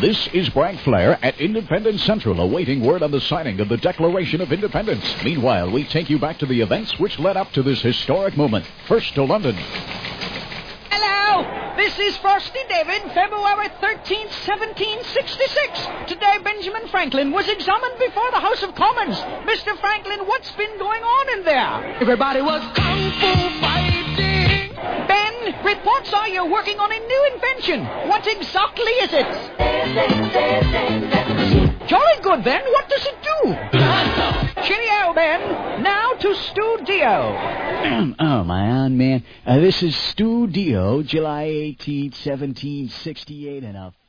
This is Bragg Flair at Independence Central, awaiting word on the signing of the Declaration of Independence. Meanwhile, we take you back to the events which led up to this historic moment. First to London. Hello, this is Frosty David, February 13th, 1766. Today, Benjamin Franklin was examined before the House of Commons. Mr. Franklin, what's been going on in there? Everybody was kung fu fighting. Ben, reports are you're working on a new invention. What exactly is it? Jolly good, Ben. What does it do? Cheerio, Ben. Now to Stu Dio. Oh, my own man. This is Stu Dio, July 18th, 1768, and a